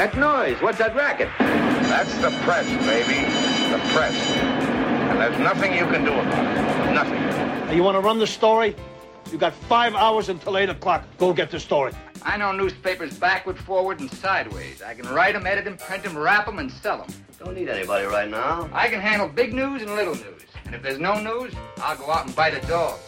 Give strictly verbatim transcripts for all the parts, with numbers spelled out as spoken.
that noise? What's that racket? That's the press, baby. The press. And there's nothing you can do about it. Nothing. You want to run the story? You got five hours until eight o'clock. Go get the story. I know newspapers backward, forward, and sideways. I can write them, edit them, print them, wrap them, and sell them. Don't need anybody right now. I can handle big news and little news. And if there's no news, I'll go out and bite a dog.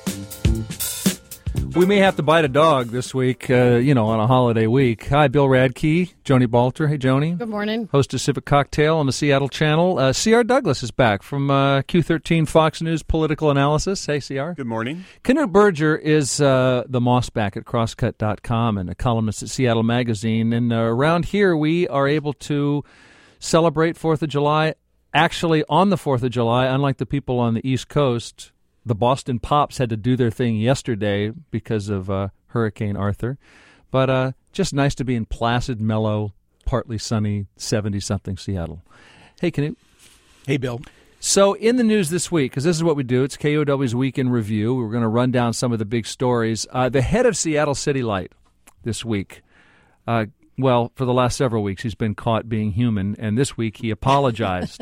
We may have to bite a dog this week, uh, you know, on a holiday week. Hi, Bill Radke, Joni Balter. Hey, Joni. Good morning. Host of Civic Cocktail on the Seattle Channel. Uh, C R. Douglas is back from uh, Q thirteen Fox News Political Analysis. Hey, C R. Good morning. Knut Berger is uh, the mossback at crosscut dot com and a columnist at Seattle Magazine. And uh, around here, we are able to celebrate fourth of July actually on the fourth of July, unlike the people on the East Coast. The Boston Pops had to do their thing yesterday because of uh, Hurricane Arthur. But uh, just nice to be in placid, mellow, partly sunny, seventy-something Seattle. Hey, Knut. Hey, Bill. So in the news this week, because this is what we do, it's K O W's Week in Review. We're going to run down some of the big stories. Uh, the head of Seattle City Light this week, uh, well, for the last several weeks, he's been caught being human, and this week he apologized.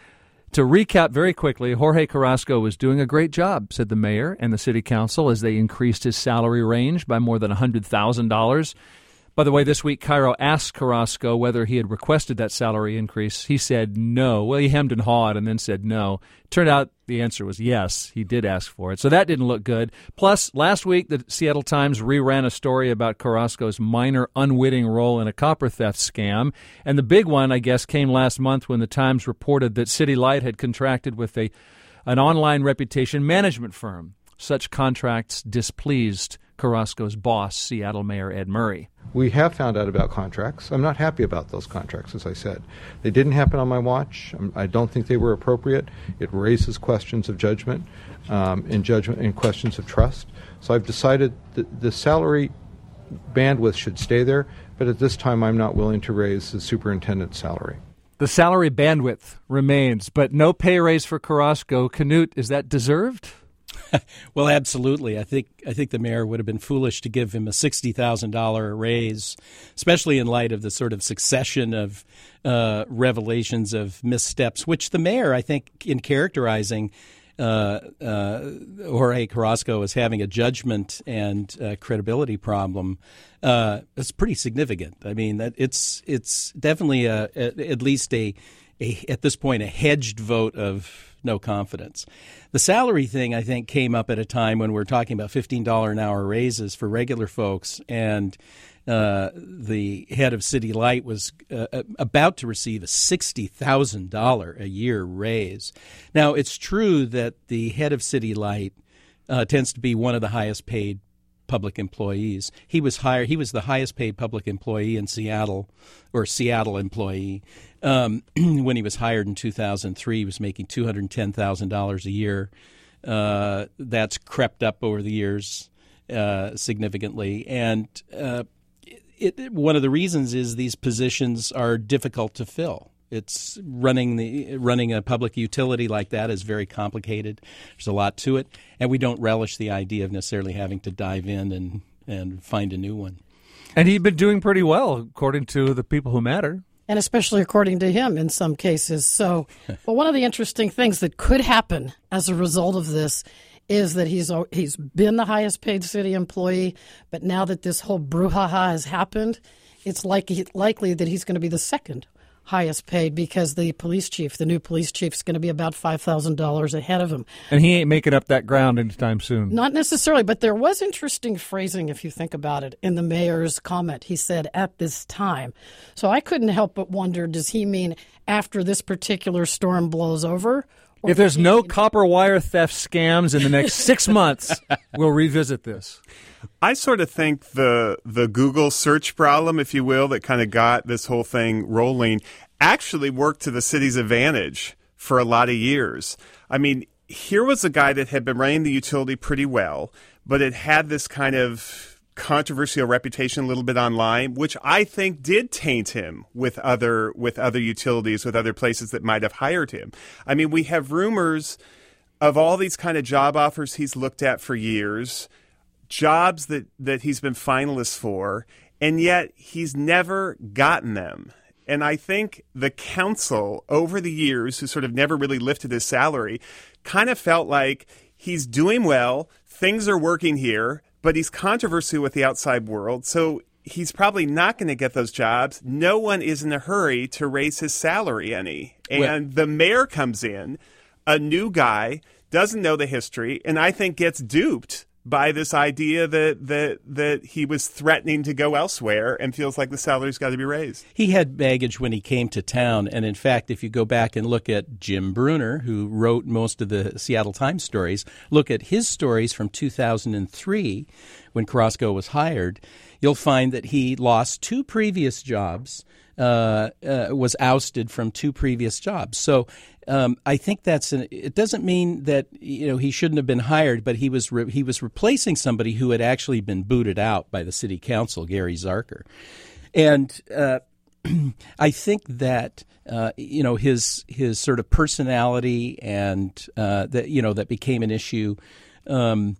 To recap very quickly, Jorge Carrasco was doing a great job, said the mayor and the city council, as they increased his salary range by more than one hundred thousand dollars. By the way, this week, Cairo asked Carrasco whether he had requested that salary increase. He said no. Well, he hemmed and hawed and then said no. Turned out the answer was yes, he did ask for it. So that didn't look good. Plus, last week, the Seattle Times reran a story about Carrasco's minor unwitting role in a copper theft scam. And the big one, I guess, came last month when the Times reported that City Light had contracted with a an online reputation management firm. Such contracts displeased Carrasco's boss, Seattle Mayor Ed Murray. We have found out about contracts. I'm not happy about those contracts, as I said. They didn't happen on my watch. I don't think they were appropriate. It raises questions of judgment, um, and judgment and questions of trust. So I've decided that the salary bandwidth should stay there, but at this time I'm not willing to raise the superintendent's salary. The salary bandwidth remains, but no pay raise for Carrasco. Knut, is that deserved? Well, absolutely. I think I think the mayor would have been foolish to give him a sixty thousand dollars raise, especially in light of the sort of succession of uh, revelations of missteps, which the mayor, I think, in characterizing uh, uh, Jorge Carrasco as having a judgment and uh, credibility problem, uh, is pretty significant. I mean, that it's it's definitely a, a, at least a, a at this point a hedged vote of no confidence. The salary thing, I think, came up at a time when we're talking about fifteen dollars an hour raises for regular folks, and uh, the head of City Light was uh, about to receive a sixty thousand dollars a year raise. Now, it's true that the head of City Light uh, tends to be one of the highest paid public employees. He was higher. He was the highest paid public employee in Seattle, or Seattle employee. Um, when he was hired in two thousand three, he was making two hundred ten thousand dollars a year. Uh, that's crept up over the years uh, significantly. And uh, it, it, one of the reasons is these positions are difficult to fill. It's running the running a public utility like that is very complicated. There's a lot to it, and we don't relish the idea of necessarily having to dive in and, and find a new one. And he'd been doing pretty well, according to the people who matter. And especially according to him in some cases. So, well, one of the interesting things that could happen as a result of this is that he's he's been the highest paid city employee, but now that this whole brouhaha has happened, it's likely, likely that he's going to be the second highest paid because the police chief, the new police chief, is going to be about five thousand dollars ahead of him. And he ain't making up that ground anytime soon. Not necessarily, but there was interesting phrasing, if you think about it, in the mayor's comment. He said, at this time. So I couldn't help but wonder, does he mean after this particular storm blows over? If there's no copper wire theft scams in the next six months, we'll revisit this. I sort of think the the Google search problem, if you will, that kind of got this whole thing rolling, actually worked to the city's advantage for a lot of years. I mean, here was a guy that had been running the utility pretty well, but it had this kind of controversial reputation a little bit online, which I think did taint him with other with other utilities, with other places that might have hired him. I mean, we have rumors of all these kind of job offers he's looked at for years, jobs that, that he's been finalists for, and yet he's never gotten them. And I think the council, over the years, who sort of never really lifted his salary, kind of felt like he's doing well, things are working here, but he's controversial with the outside world, so he's probably not going to get those jobs. No one is in a hurry to raise his salary any. And well, the mayor comes in, a new guy, doesn't know the history, and I think gets duped by this idea that that that he was threatening to go elsewhere and feels like the salary's got to be raised. He had baggage when he came to town, and in fact, if you go back and look at Jim Bruner, who wrote most of the Seattle Times stories, look at his stories from two thousand three when Carrasco was hired, you'll find that he lost two previous jobs, uh, uh, was ousted from two previous jobs. So um, I think that's an, it doesn't mean that, you know, he shouldn't have been hired, but he was re- he was replacing somebody who had actually been booted out by the city council, Gary Zarker. And uh, I think that uh, you know his his sort of personality and uh, that you know that became an issue. Um,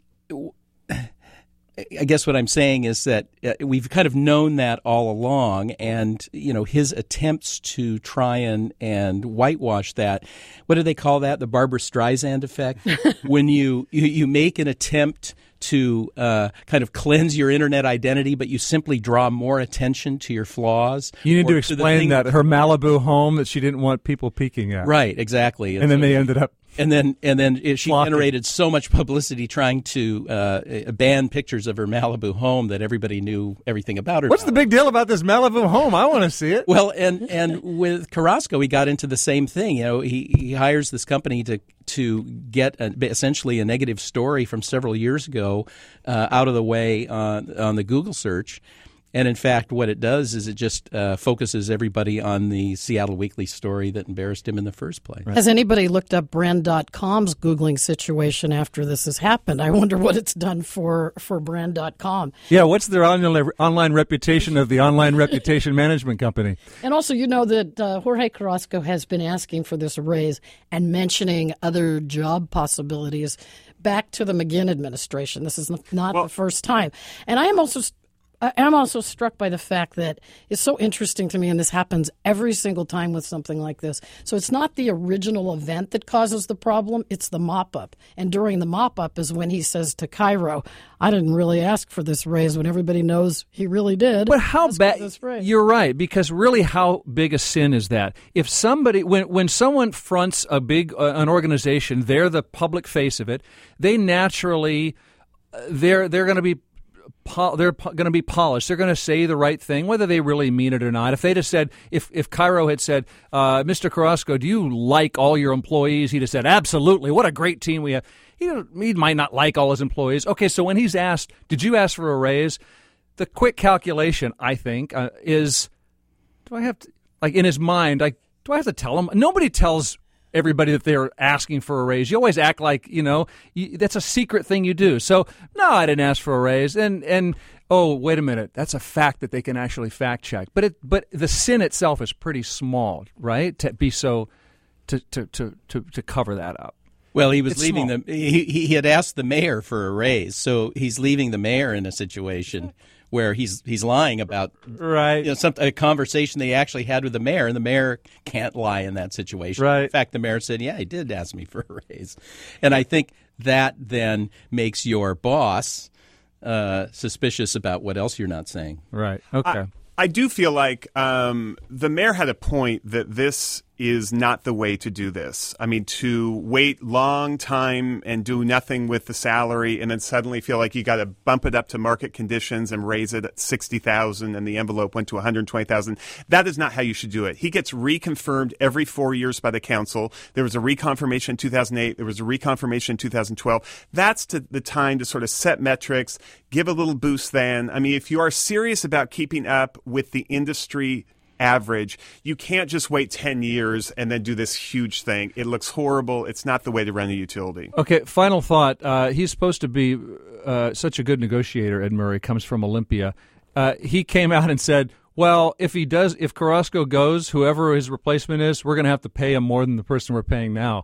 I guess what I'm saying is that uh, we've kind of known that all along, and you know his attempts to try and, and whitewash that. What do they call that? The Barbra Streisand effect. When you, you you make an attempt to uh, kind of cleanse your internet identity, but you simply draw more attention to your flaws. You need to explain to that her Malibu home that she didn't want people peeking at. Right, exactly. And, and then so, they ended up. And then, and then it, she flocking. generated so much publicity trying to uh, ban pictures of her Malibu home that everybody knew everything about her. What's the big deal about this Malibu home? I want to see it. Well, and and with Carrasco, he got into the same thing. You know, he, he hires this company to to get a, essentially a negative story from several years ago uh, out of the way on on the Google search. And in fact, what it does is it just uh, focuses everybody on the Seattle Weekly story that embarrassed him in the first place. Right. Has anybody looked up brand dot com's Googling situation after this has happened? I wonder what it's done for, for brand dot com. Yeah, what's their online, online reputation of the online reputation management company? And also, you know that uh, Jorge Carrasco has been asking for this raise and mentioning other job possibilities back to the McGinn administration. This is not well, the first time. And I am also... I'm also struck by the fact that it's so interesting to me, and this happens every single time with something like this. So it's not the original event that causes the problem, it's the mop-up. And during the mop-up is when he says to Cairo, I didn't really ask for this raise, when everybody knows he really did. But how bad? You're right, because really how big a sin is that? If somebody, when, when someone fronts a big, uh, an organization, they're the public face of it, they naturally, uh, they're they're going to be They're going to be polished. They're going to say the right thing, whether they really mean it or not. If they'd have said, if, if Cairo had said, uh, Mister Carrasco, do you like all your employees? He'd have said, absolutely. What a great team we have. He, he might not like all his employees. Okay, so when he's asked, did you ask for a raise? The quick calculation, I think, uh, is, do I have to, like in his mind, like, do I have to tell him? Nobody tells everybody that they're asking for a raise. You always act like, you know, you, that's a secret thing you do. So, no, I didn't ask for a raise. And, and oh, wait a minute, that's a fact that they can actually fact check. But it, but the sin itself is pretty small, right? To be so, to to to to, to cover that up. Well, he was it's leaving small. the. He he had asked the mayor for a raise, so he's leaving the mayor in a situation where he's he's lying about right, you know, some a conversation they actually had with the mayor, and the mayor can't lie in that situation. Right. In fact, the mayor said, "Yeah, he did ask me for a raise," and I think that then makes your boss uh, suspicious about what else you're not saying. Right. Okay. I, I do feel like um, the mayor had a point that this is not the way to do this. I mean, to wait long time and do nothing with the salary and then suddenly feel like you got to bump it up to market conditions and raise it at sixty thousand and the envelope went to one hundred twenty thousand. That is not how you should do it. He gets reconfirmed every four years by the council. There was a reconfirmation in two thousand eight. There was a reconfirmation in two thousand twelve. That's to, the time to sort of set metrics, give a little boost then. I mean, if you are serious about keeping up with the industry average, you can't just wait ten years and then do this huge thing. It looks horrible. It's not the way to run a utility. Okay, final thought. Uh, he's supposed to be uh, such a good negotiator, Ed Murray, comes from Olympia. Uh, he came out and said, well, if he does, if Carrasco goes, whoever his replacement is, we're going to have to pay him more than the person we're paying now.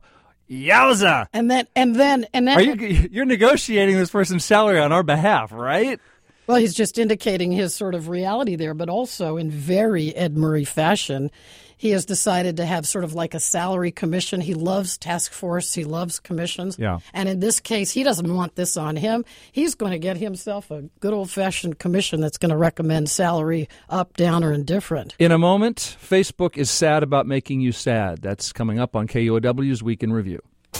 Yowza! And then, and then, and then, Are you, you're negotiating this person's salary on our behalf, right? Well, he's just indicating his sort of reality there, but also in very Ed Murray fashion, he has decided to have sort of like a salary commission. He loves task force. He loves commissions. Yeah. And in this case, he doesn't want this on him. He's going to get himself a good old-fashioned commission that's going to recommend salary up, down, or indifferent. In a moment, Facebook is sad about making you sad. That's coming up on K U O W's Week in Review.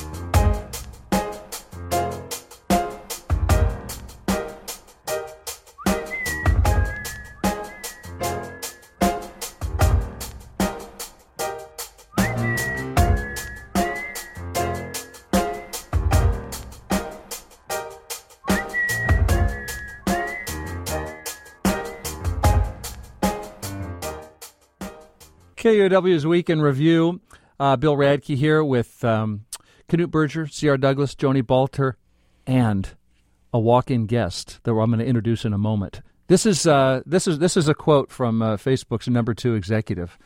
K U O W's Week in Review. Uh, Bill Radke here with um, Knute Berger, C R. Douglas, Joni Balter, and a walk-in guest that I'm going to introduce in a moment. This is uh, this is this is a quote from uh, Facebook's number two executive.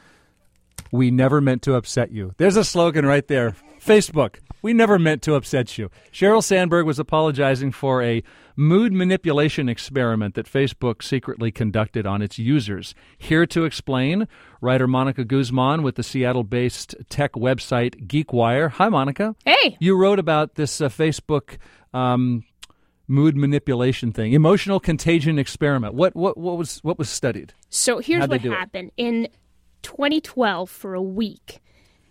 We never meant to upset you. There's a slogan right there. Facebook, we never meant to upset you. Sheryl Sandberg was apologizing for a mood manipulation experiment that Facebook secretly conducted on its users. Here to explain, writer Monica Guzman with the Seattle-based tech website GeekWire. Hi, Monica. Hey. You wrote about this uh, Facebook um, mood manipulation thing, emotional contagion experiment. What what what was what was studied? So here's How'd what they do it? happened. In twenty twelve, for a week,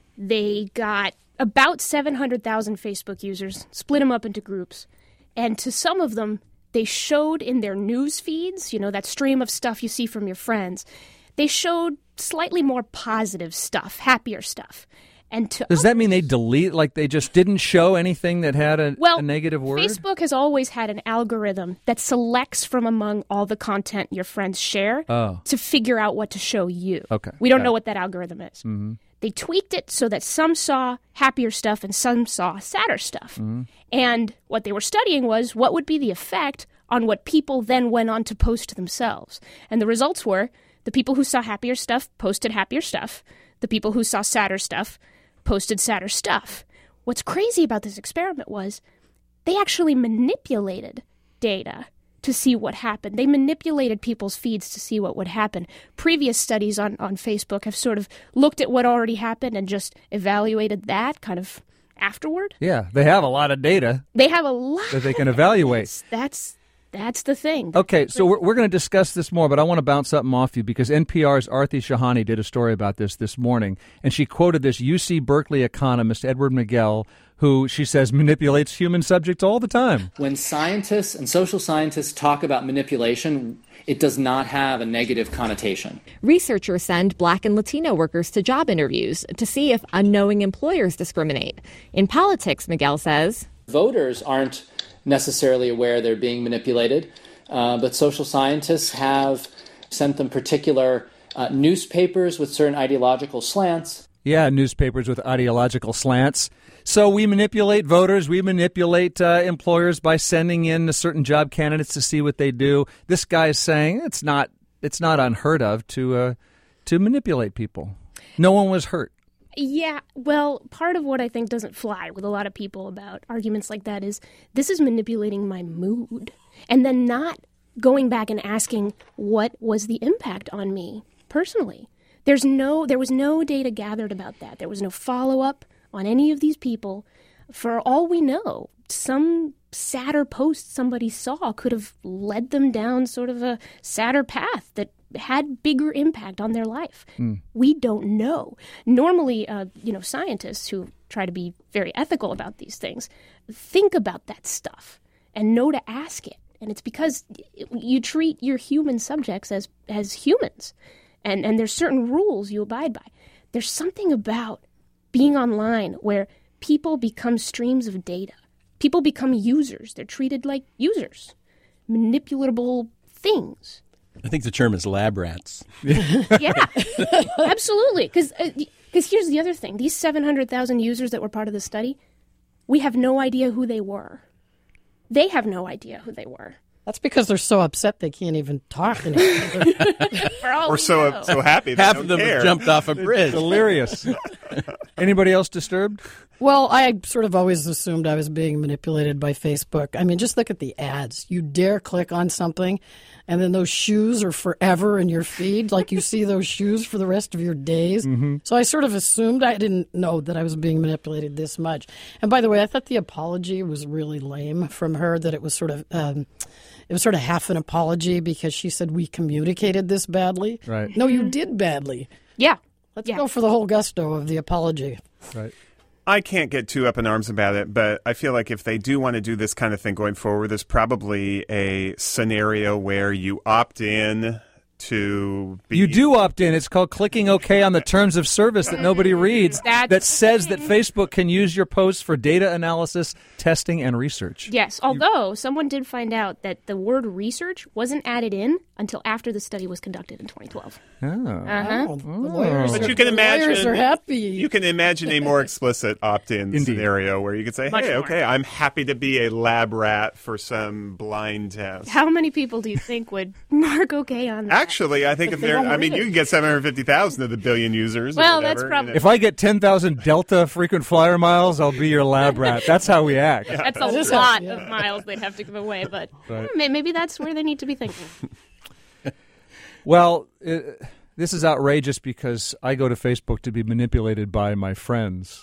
they got about seven hundred thousand Facebook users, split them up into groups, and to some of them, they showed in their news feeds, you know, that stream of stuff you see from your friends, they showed slightly more positive stuff, happier stuff. And to Does that mean they delete, like they just didn't show anything that had a, well, a negative word? Facebook has always had an algorithm that selects from among all the content your friends share Oh. to figure out what to show you. Okay. We don't Got know it. what that algorithm is. Mm-hmm. They tweaked it so that some saw happier stuff and some saw sadder stuff. Mm-hmm. And what they were studying was what would be the effect on what people then went on to post to themselves. And the results were the people who saw happier stuff posted happier stuff. The people who saw sadder stuff posted sadder stuff. What's crazy about this experiment was they actually manipulated data to see what happened. They manipulated people's feeds to see what would happen. Previous studies on, on Facebook have sort of looked at what already happened and just evaluated that kind of afterward. Yeah, they have a lot of data They have a lot that they can evaluate. That's that's the thing. Okay, so we're, we're going to discuss this more, but I want to bounce something off you because N P R's Aarti Shahani did a story about this this morning, and she quoted this U C Berkeley economist, Edward Miguel, who she says manipulates human subjects all the time. When scientists and social scientists talk about manipulation, it does not have a negative connotation. Researchers send Black and Latino workers to job interviews to see if unknowing employers discriminate. In politics, Miguel says, Voters aren't necessarily aware they're being manipulated, uh, but social scientists have sent them particular uh, newspapers with certain ideological slants. Yeah, newspapers with ideological slants. So we manipulate voters, we manipulate uh, employers by sending in certain job candidates to see what they do. This guy is saying it's not it's not unheard of to uh, to manipulate people. No one was hurt. Yeah, well, part of what I think doesn't fly with a lot of people about arguments like that is this is manipulating my mood and then not going back and asking what was the impact on me personally. There's no, there was no data gathered about that. There was no follow-up on any of these people. For all we know, some sadder post somebody saw could have led them down sort of a sadder path that had bigger impact on their life. Mm. We don't know. Normally, uh, you know, scientists who try to be very ethical about these things think about that stuff and know to ask it. And it's because you treat your human subjects as, as humans. And, and there's certain rules you abide by. There's something about being online where people become streams of data. People become users. They're treated like users, manipulatable things. I think the term is lab rats. Yeah, absolutely. Because uh, here's the other thing. These seven hundred thousand users that were part of the study, we have no idea who they were. They have no idea who they were. That's because they're so upset they can't even talk anymore. For all Or we so know. so happy they Half don't of them care. have jumped off a bridge. Delirious. Anybody else disturbed? Well, I sort of always assumed I was being manipulated by Facebook. I mean, just look at the ads. You dare click on something, and then those shoes are forever in your feed. Like you see those shoes for the rest of your days. Mm-hmm. So I sort of assumed, I didn't know that I was being manipulated this much. And by the way, I thought the apology was really lame from her, that it was sort of... Um, It was sort of half an apology because she said we communicated this badly. Right. No, you did badly. Yeah. Let's yeah. go for the whole gusto of the apology. Right. I can't get too up in arms about it, but I feel like if they do want to do this kind of thing going forward, there's probably a scenario where you opt in to be... You do opt in. It's called clicking OK on the terms of service that nobody reads That's that says that Facebook can use your posts for data analysis, testing, and research. Yes, although someone did find out that the word research wasn't added in until after the study was conducted in twenty twelve. Oh. Uh-huh. Oh, the lawyers, But are, you can the imagine lawyers are happy. You can imagine a more explicit opt-in Indeed. scenario where you could say, Much "Hey, more. okay, I'm happy to be a lab rat for some blind test." How many people do you think would mark okay on that? Actually, I think if they they're, don't I mean, read you it. can get seven hundred fifty thousand of the billion users. or Well, whatever, that's you probably- know. If I get ten thousand Delta frequent flyer miles, I'll be your lab rat. That's how we act. That's a That is lot how- yeah. of miles they'd have to give away, but Right. hmm, maybe that's where they need to be thinking. Well, uh, this is outrageous because I go to Facebook to be manipulated by my friends,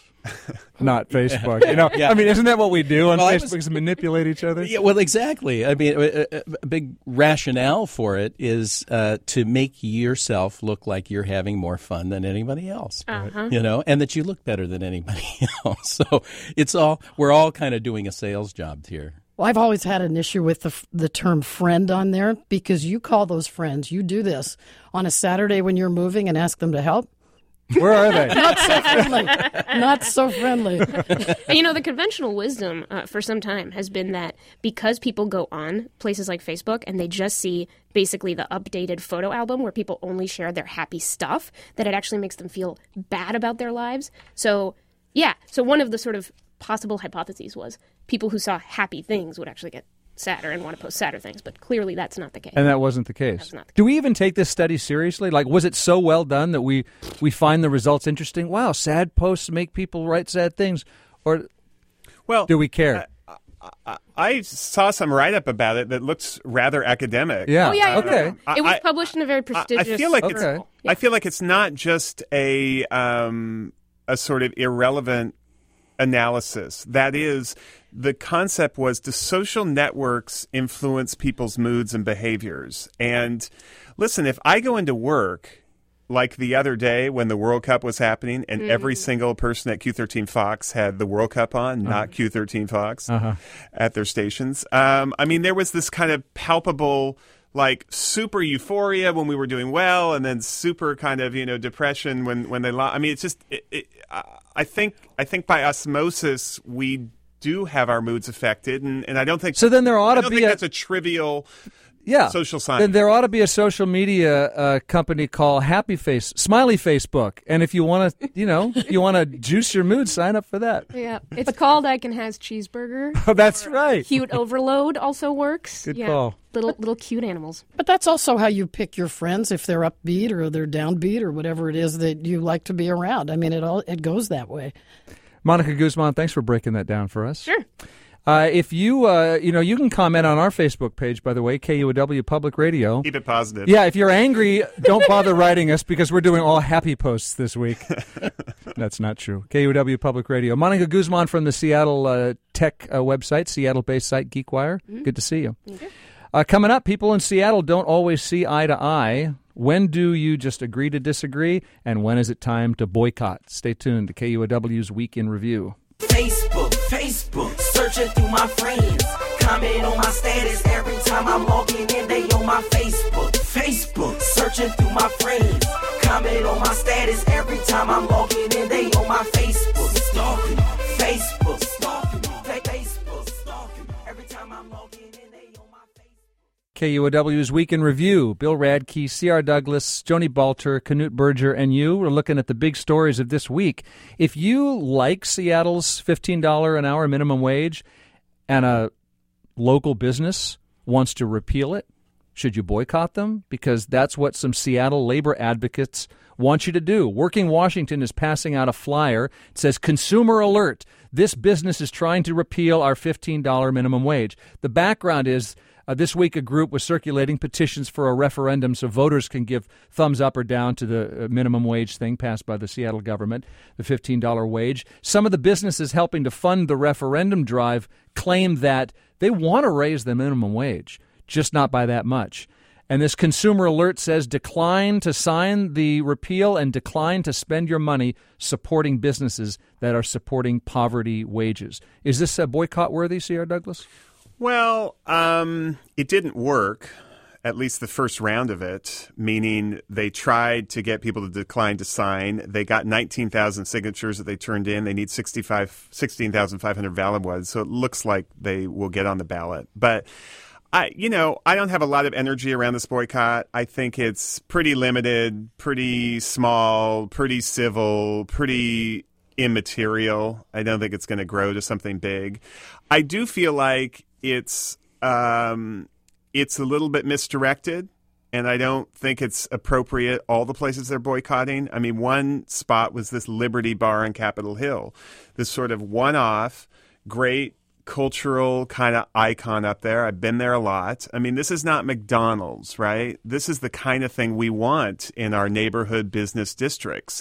not Facebook. You know, Yeah. I mean, isn't that what we do on Well, I Facebook? was- Is manipulate each other? Yeah, well, exactly. I mean, a, a, a big rationale for it is uh, to make yourself look like you're having more fun than anybody else. Uh-huh. You know, and that you look better than anybody else. So it's all we're all kind of doing a sales job here. Well, I've always had an issue with the the term friend on there because you call those friends. You do this on a Saturday when you're moving and ask them to help. Where are they? Not so friendly. Not so friendly. And, you know, the conventional wisdom uh, for some time has been that because people go on places like Facebook and they just see basically the updated photo album where people only share their happy stuff, that it actually makes them feel bad about their lives. So, yeah. So one of the sort of possible hypotheses was people who saw happy things would actually get sadder and want to post sadder things, but clearly that's not the case. And that wasn't the case. That's not the Do we even take this study seriously? Like, was it so well done that we, we find the results interesting? Wow, sad posts make people write sad things. Or Well, do we care? I, I, I saw some write-up about it that looks rather academic. Yeah. Oh, yeah, yeah, Okay. no, no. It was I- published in a very I, prestigious I feel like it's, Okay. I feel like it's not just a um, a sort of irrelevant analysis. That is, the concept was, do social networks influence people's moods and behaviors? And listen, if I go into work like the other day when the World Cup was happening and Mm. every single person at Q thirteen Fox had the World Cup on, not Q thirteen Fox, Uh-huh. at their stations. Um, I mean, there was this kind of palpable, like, super euphoria when we were doing well, and then super kind of, you know, depression when, when they lost. I mean, it's just, it, it, I think, I think by osmosis, we do have our moods affected, and, and I don't think So then there ought I to don't be think a- that's a trivial Yeah. social science. Then there ought to be a social media uh, company called Happy Face, Smiley Facebook. And if you want to, you know, you want to juice your mood, sign up for that. Yeah, it's called I Can Has Cheeseburger. Oh, that's right. Cute Overload also works. Good yeah. call. Little little cute animals. But that's also how you pick your friends, if they're upbeat or they're downbeat or whatever it is that you like to be around. I mean, it all it goes that way. Monica Guzman, thanks for breaking that down for us. Sure. Uh, if you, uh, you know, you can comment on our Facebook page, by the way, K U O W Public Radio. Keep it positive. Yeah, if you're angry, don't bother writing us because we're doing all happy posts this week. That's not true. K U O W Public Radio. Monica Guzman from the Seattle uh, tech uh, website, Seattle-based site GeekWire. Mm-hmm. Good to see you. Okay. Uh, coming up, people in Seattle don't always see eye to eye. When do you just agree to disagree? And when is it time to boycott? Stay tuned to K U O W's Week in Review. Facebook, Facebook, searching through my friends. Comment on my status every time I'm logging in, they on my Facebook. Facebook, searching through my friends. Comment on my status every time I'm logging in, they on my Facebook. Stalking, Facebook, stalking, Facebook, stalking. Every time I'm logging in, they on my Facebook. K U O W's Week in Review. Bill Radke, C R. Douglas, Joni Balter, Knut Berger, and you. We're looking at the big stories of this week. If you like Seattle's fifteen dollars an hour minimum wage and a local business wants to repeal it, Should you boycott them? Because that's what some Seattle labor advocates want you to do. Working Washington is passing out a flyer. It says, "Consumer alert. This business is trying to repeal our fifteen dollars minimum wage." The background is uh, this week a group was circulating petitions for a referendum so voters can give thumbs up or down to the minimum wage thing passed by the Seattle government, the fifteen dollars wage. Some of the businesses helping to fund the referendum drive claim that they want to raise the minimum wage, just not by that much. And this consumer alert says decline to sign the repeal and decline to spend your money supporting businesses that are supporting poverty wages. Is this a boycott worthy, C R. Douglas? Well, um, it didn't work, at least the first round of it, meaning they tried to get people to decline to sign. They got nineteen thousand signatures that they turned in. They need sixty-five, sixteen thousand five hundred valid ones. So it looks like they will get on the ballot. But I, you know, I don't have a lot of energy around this boycott. I think it's pretty limited, pretty small, pretty civil, pretty immaterial. I don't think it's going to grow to something big. I do feel like it's um, it's a little bit misdirected, and I don't think it's appropriate all the places they're boycotting. I mean, one spot was this Liberty Bar on Capitol Hill, this sort of one-off, great cultural kind of icon up there. I've been there a lot. I mean, this is not McDonald's, right? This is the kind of thing we want in our neighborhood business districts.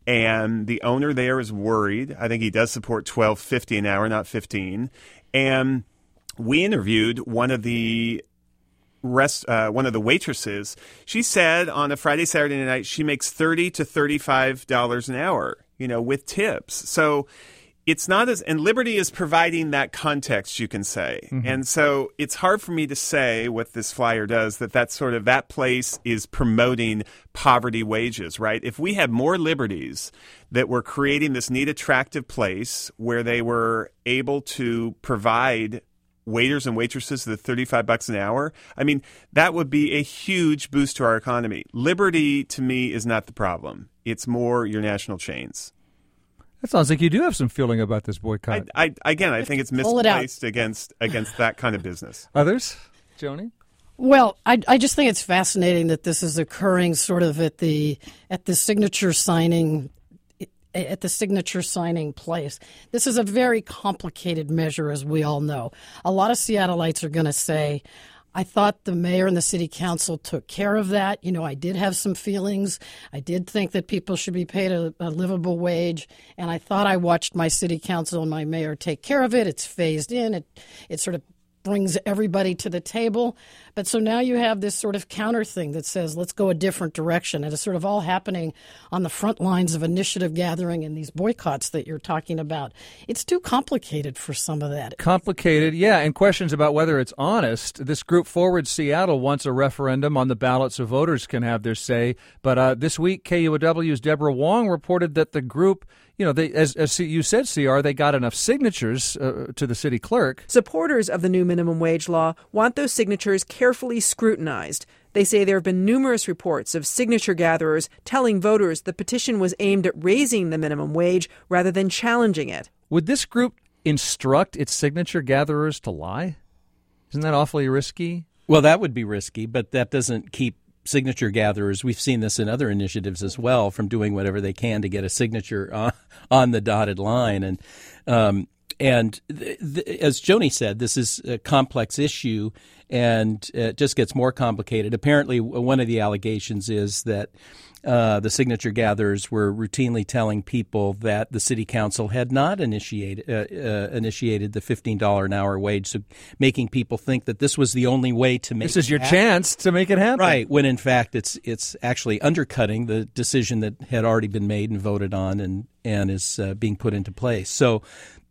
And the owner there is worried. I think he does support twelve fifty an hour, not fifteen. And we interviewed one of the rest, uh, one of the waitresses. She said on a Friday, Saturday night, she makes thirty to thirty-five dollars an hour, you know, with tips. So it's not as, and Liberty is providing that context, you can say. Mm-hmm. And so it's hard for me to say what this flyer does, that that sort of, that place is promoting poverty wages, right? If we had more Liberties that were creating this neat, attractive place where they were able to provide waiters and waitresses the thirty-five bucks an hour, I mean, that would be a huge boost to our economy. Liberty, to me, is not the problem. It's more your national chains. That sounds like you do have some feeling about this boycott. I, I again, I think it's misplaced against against that kind of business. Others, Joni? Well, I, I just think it's fascinating that this is occurring sort of at the at the signature signing at the signature signing place. This is a very complicated measure, as we all know. A lot of Seattleites are going to say, I thought the mayor and the city council took care of that. You know, I did have some feelings. I did think that people should be paid a, a livable wage, and I thought I watched my city council and my mayor take care of it. It's phased in. It it sort of brings everybody to the table. But so now you have this sort of counter thing that says, let's go a different direction. And it's sort of all happening on the front lines of initiative gathering and these boycotts that you're talking about. It's too complicated for some of that. Complicated, yeah, and questions about whether it's honest. This group, Forward Seattle, wants a referendum on the ballot so voters can have their say. But uh, this week, K U O W's Deborah Wong reported that the group, you know, they, as, as you said, C R, they got enough signatures uh, to the city clerk. Supporters of the new minimum wage law want those signatures carefully scrutinized. They say there have been numerous reports of signature gatherers telling voters the petition was aimed at raising the minimum wage rather than challenging it. Would this group instruct its signature gatherers to lie? Isn't that awfully risky? Well, that would be risky, but that doesn't keep signature gatherers. We've seen this in other initiatives as well, from doing whatever they can to get a signature on, on the dotted line. And um, and th- th- as Joni said, this is a complex issue, and it just gets more complicated. Apparently, one of the allegations is that uh, the signature gatherers were routinely telling people that the city council had not initiated uh, uh, initiated the fifteen dollars an hour wage, so making people think that this was the only way to make this is it your happen. chance to make it happen. Right, when in fact it's it's actually undercutting the decision that had already been made and voted on and, and is uh, being put into place. So,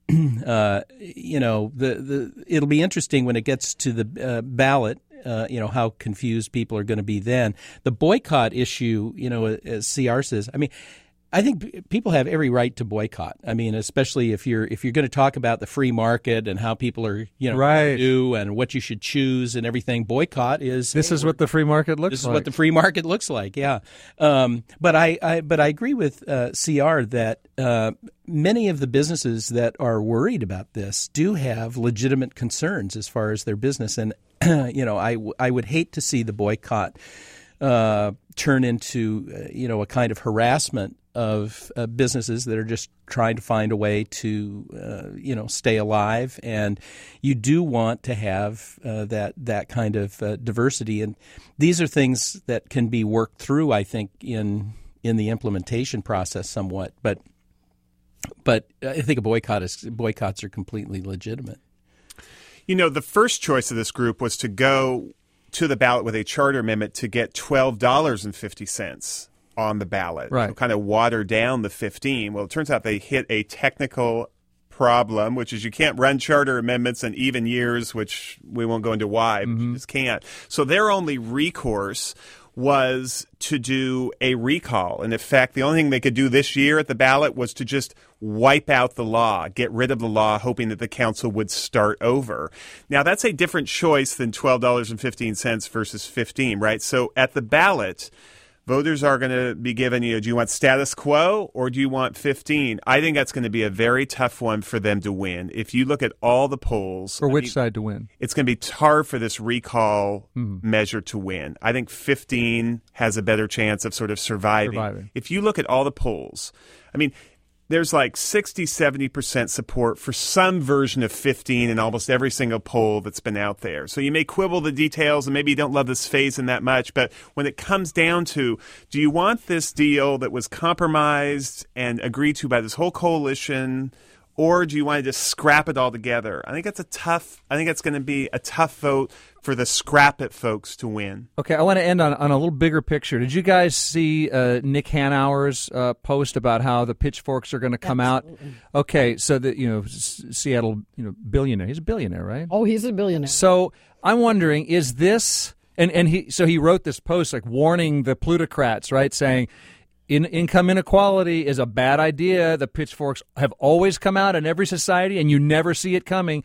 uh, you know, the, the it'll be interesting when it gets to the uh, ballot. Uh, you know, how confused people are going to be then. The boycott issue, you know, as C R says, I mean, I think people have every right to boycott. I mean, especially if you're if you're going to talk about the free market and how people are, you know, right. do and what you should choose and everything. Boycott is this is what the free market looks this like. This is what the free market looks like. Yeah, um, but I, I but I agree with uh, C R that uh, many of the businesses that are worried about this do have legitimate concerns as far as their business, and you know, I, w- I would hate to see the boycott uh, turn into, uh, you know, a kind of harassment of uh, businesses that are just trying to find a way to, uh, you know, stay alive. And you do want to have uh, that that kind of uh, diversity. And these are things that can be worked through, I think, in in the implementation process somewhat. But but I think a boycott is boycotts are completely legitimate. You know, the first choice of this group was to go to the ballot with a charter amendment to get twelve dollars and fifty cents on the ballot, right? So kind of water down the fifteen. Well, it turns out they hit a technical problem, which is you can't run charter amendments in even years, which we won't go into why, but you just can't. So their only recourse was to do a recall. And in fact, the only thing they could do this year at the ballot was to just wipe out the law, get rid of the law, hoping that the council would start over. Now, that's a different choice than twelve dollars and fifteen cents versus fifteen, right? So at the ballot, voters are going to be given, you know, do you want status quo or do you want fifteen? I think that's going to be a very tough one for them to win. If you look at all the polls. For which I mean, side to win? It's going to be hard for this recall mm-hmm. measure to win. I think fifteen has a better chance of sort of surviving. surviving. If you look at all the polls, I mean, there's like sixty, seventy percent support for some version of fifteen in almost every single poll that's been out there. So you may quibble the details and maybe you don't love this phase in that much, but when it comes down to, do you want this deal that was compromised and agreed to by this whole coalition, or do you want to just scrap it all together? I think that's a tough, I think it's going to be a tough vote for the scrap it folks to win. Okay, I want to end on, on a little bigger picture. Did you guys see uh, Nick Hanauer's uh, post about how the pitchforks are going to come Absolutely. out? Okay, so that, you know, S- Seattle, you know, billionaire. He's a billionaire, right? Oh, he's a billionaire. So I'm wondering, is this, and, and he, so he wrote this post like warning the plutocrats, right, saying, In, income inequality is a bad idea. The pitchforks have always come out in every society, and you never see it coming.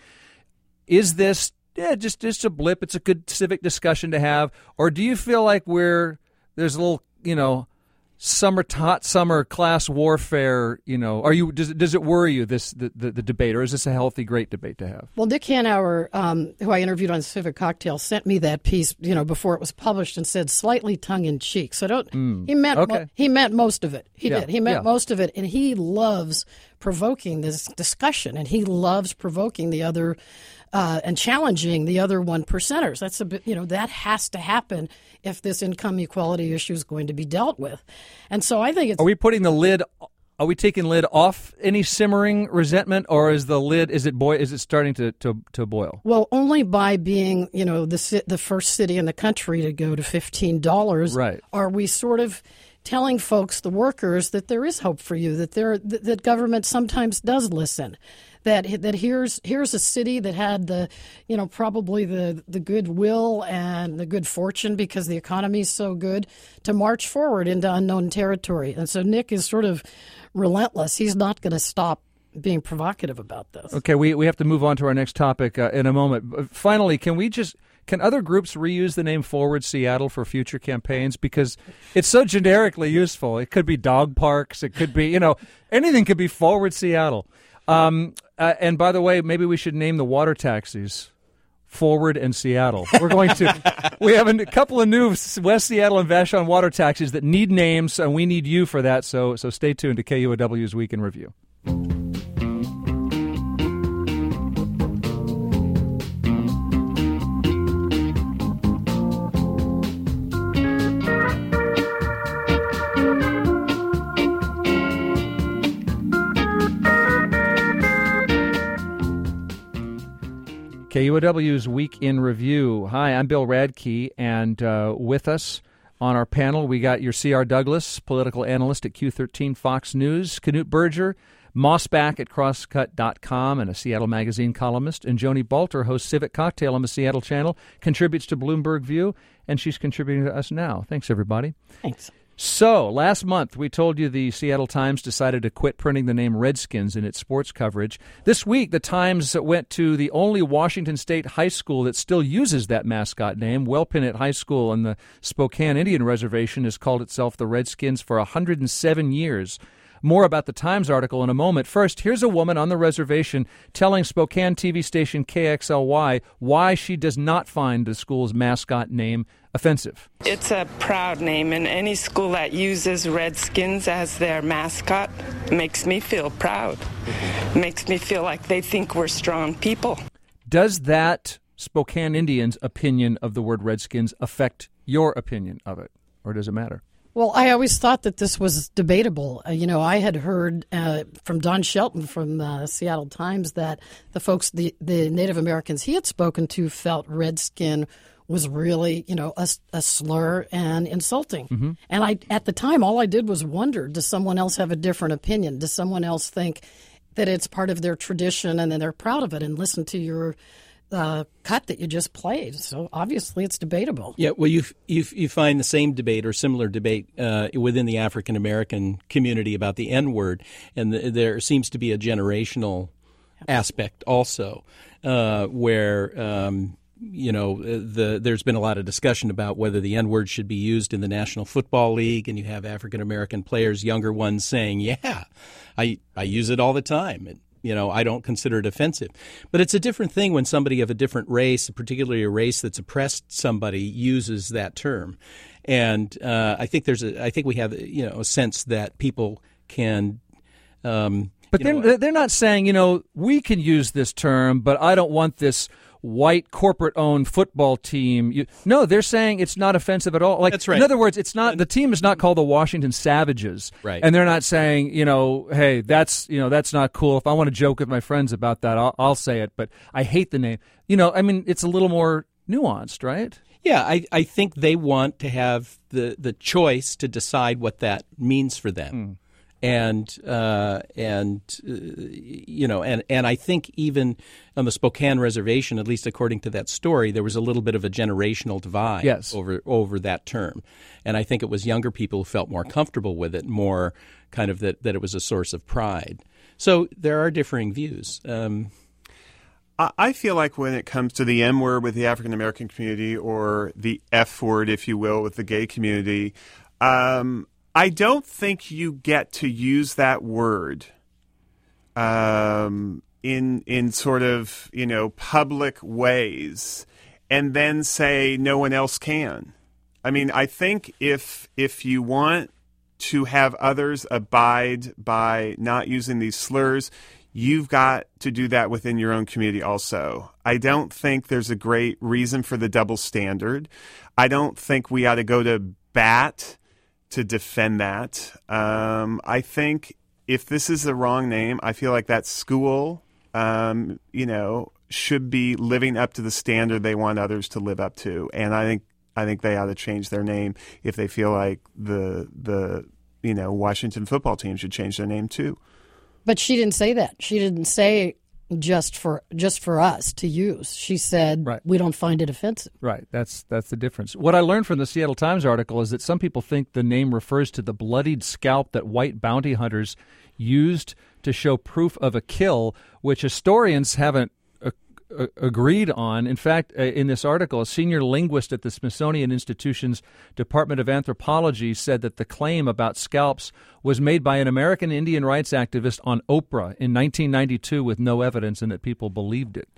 Is this yeah, just just a blip? It's a good civic discussion to have, or do you feel like we're there's a little you know summer hot summer class warfare? You know, are you does it, does it worry you this the, the, the debate, or is this a healthy, great debate to have? Well, Nick Hanauer, um, who I interviewed on Civic Cocktail, sent me that piece, you know, before it was published, and said slightly tongue in cheek. So don't Mm. he meant Okay. mo- he meant most of it. He Yeah, did. He meant yeah. most of it, and he loves provoking this discussion, and he loves provoking the other uh, and challenging the other one percenters. That's a bit, you know, that has to happen if this income equality issue is going to be dealt with. And so I think it's. Are we putting the lid? Are we taking lid off any simmering resentment, or is the lid is it boy is it starting to, to, to boil? Well, only by being, you know, the ci- the first city in the country to go to fifteen dollars Right. are we sort of telling folks, the workers, that there is hope for you, that there that, that government sometimes does listen, that that here's here's a city that had the, you know, probably the the goodwill and the good fortune because the economy is so good to march forward into unknown territory. And so Nick is sort of relentless. He's not going to stop being provocative about this. Okay, we we have to move on to our next topic uh, in a moment. But finally, can we just can other groups reuse the name Forward Seattle for future campaigns, because it's so generically useful? It could be dog parks, it could be, you know, anything could be Forward Seattle. Um, uh, and by the way, maybe we should name the water taxis Forward and Seattle. We're going to we have a couple of new West Seattle and Vashon water taxis that need names, and we need you for that. So so stay tuned to K U O W's Week in Review. K U O W's Week in Review. Hi, I'm Bill Radke, and uh, with us on our panel, we got your C R Douglas, political analyst at Q thirteen Fox News, Knut Berger, Mossback at crosscut dot com, and a Seattle Magazine columnist, and Joni Balter, hosts Civic Cocktail on the Seattle Channel, contributes to Bloomberg View, and she's contributing to us now. Thanks, everybody. Thanks. So, last month, we told you the Seattle Times decided to quit printing the name Redskins in its sports coverage. This week, the Times went to the only Washington State high school that still uses that mascot name. Wellpinnet High School on the Spokane Indian Reservation has called itself the Redskins for one hundred seven years. More about the Times article in a moment. First, here's a woman on the reservation telling Spokane T V station K X L Y why she does not find the school's mascot name offensive. It's a proud name, and any school that uses Redskins as their mascot makes me feel proud. Makes me feel like they think we're strong people. Does that Spokane Indians' opinion of the word Redskins affect your opinion of it, or does it matter? Well, I always thought that this was debatable. Uh, you know, I had heard uh, from Don Shelton from the Seattle Times that the folks, the, the Native Americans he had spoken to felt Redskin was really, you know, a, a slur and insulting. Mm-hmm. And I, at the time, all I did was wonder, does someone else have a different opinion? Does someone else think that it's part of their tradition and then they're proud of it and listen to your uh, cut that you just played? So obviously it's debatable. Yeah, well, you you you find the same debate or similar debate uh, within the African American community about the N-word, and the, there seems to be a generational aspect also uh, where um, you know, the there's been a lot of discussion about whether the N-word should be used in the National Football League, and you have African-American players, younger ones, saying, yeah, I, I use it all the time. And, you know, I don't consider it offensive. But it's a different thing when somebody of a different race, particularly a race that's oppressed somebody, uses that term. And uh, I think there's a I think we have, you know, a sense that people can um, But they're, know, they're not saying, you know, we can use this term, but I don't want this white corporate-owned football team. You, no, they're saying it's not offensive at all. Like, that's right. In other words, it's not the team is not called the Washington Savages, right? And they're not saying, you know, hey, that's you know that's not cool. If I want to joke with my friends about that, I'll, I'll say it. But I hate the name. You know, I mean, it's a little more nuanced, right? Yeah, I, I think they want to have the, the choice to decide what that means for them. Mm. And uh, and uh, you know, and, and I think even on the Spokane Reservation, at least according to that story, there was a little bit of a generational divide yes. over over that term. And I think it was younger people who felt more comfortable with it, more kind of that, that it was a source of pride. So there are differing views. Um, I feel like when it comes to the M word with the African American community, or the F word, if you will, with the gay community, um, I don't think you get to use that word um, in in sort of, you know, public ways and then say no one else can. I mean, I think if if you want to have others abide by not using these slurs, you've got to do that within your own community also. I don't think there's a great reason for the double standard. I don't think we ought to go to bat to defend that. Um, I think if this is the wrong name, I feel like that school, um, you know, should be living up to the standard they want others to live up to. And I think I think they ought to change their name if they feel like the the you know Washington football team should change their name too. But she didn't say that. She didn't say just for just for us to use. She said right. we don't find it offensive. Right. That's that's the difference. What I learned from the Seattle Times article is that some people think the name refers to the bloodied scalp that white bounty hunters used to show proof of a kill, which historians haven't uh, uh, agreed on. In fact, uh, in this article, a senior linguist at the Smithsonian Institution's Department of Anthropology said that the claim about scalps was made by an American Indian rights activist on Oprah in nineteen ninety-two with no evidence, and that people believed it.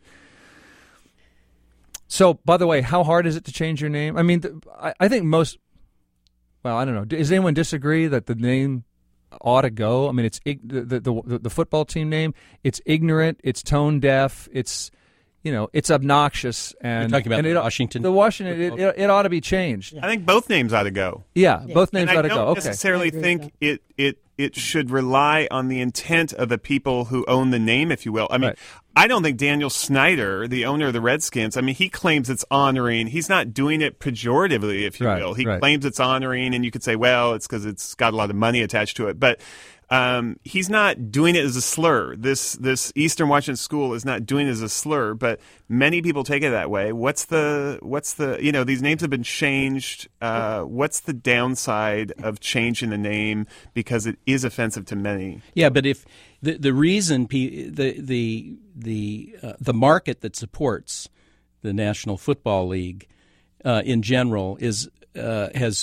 So, by the way, how hard is it to change your name? I mean, th- I, I think most, well, I don't know. Does anyone disagree that the name ought to go? I mean, it's ig- the, the, the, the football team name, it's ignorant, it's tone deaf, it's, you know, it's obnoxious. And You're talking about and the it, Washington? The Washington, it, it, it ought to be changed. I think both names ought to go. Yeah, yeah. both names and ought to go. go. I don't Okay. necessarily think it, it, it should rely on the intent of the people who own the name, if you will. I mean, right. I don't think Daniel Snyder, the owner of the Redskins, I mean, he claims it's honoring. He's not doing it pejoratively, if you right, will. He right. claims it's honoring, and you could say, well, it's because it's got a lot of money attached to it. But um, he's not doing it as a slur. This this Eastern Washington school is not doing it as a slur, but many people take it that way. What's the what's the you know these names have been changed. Uh, what's the downside of changing the name because it is offensive to many? Yeah, but if the the reason the the the uh, the market that supports the National Football League uh, in general is uh, has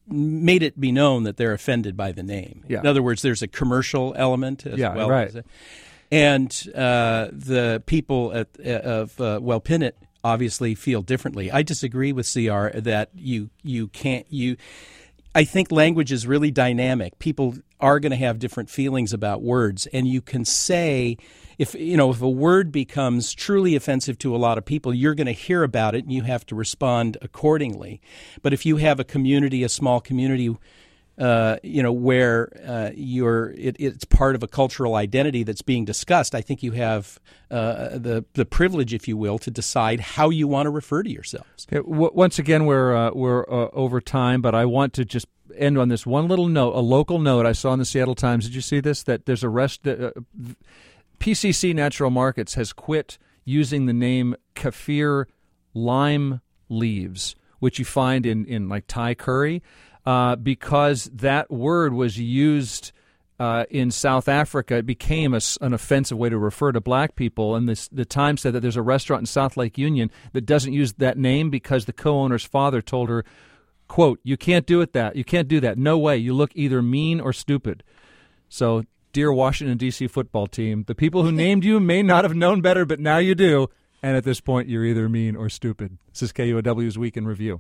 made it be known that they're offended by the name. Yeah. In other words, there's a commercial element as yeah, well. Right. As a, and uh, the people at, of uh, Wellpinit obviously feel differently. I disagree with C R that you you can't you. I think language is really dynamic. People are going to have different feelings about words, and you can say, if you know, if a word becomes truly offensive to a lot of people, you're going to hear about it, and you have to respond accordingly. But if you have a community, a small community, uh, you know, where uh, you're, it, it's part of a cultural identity that's being discussed, I think you have uh, the the privilege, if you will, to decide how you want to refer to yourselves. Okay, w- once again, we're uh, we're uh, over time, but I want to just end on this one little note, a local note I saw in the Seattle Times. Did you see this? That there's a rest. Uh, P C C Natural Markets has quit using the name kaffir lime leaves, which you find in, in like Thai curry, uh, because that word was used uh, in South Africa. It became a, an offensive way to refer to black people. And this, the Times said that there's a restaurant in South Lake Union that doesn't use that name because the co-owner's father told her, quote, "You can't do it that. You can't do that. No way. You look either mean or stupid." So, dear Washington, D C football team, the people who named you may not have known better, but now you do. And at this point, you're either mean or stupid. This is K U O W's Week in Review.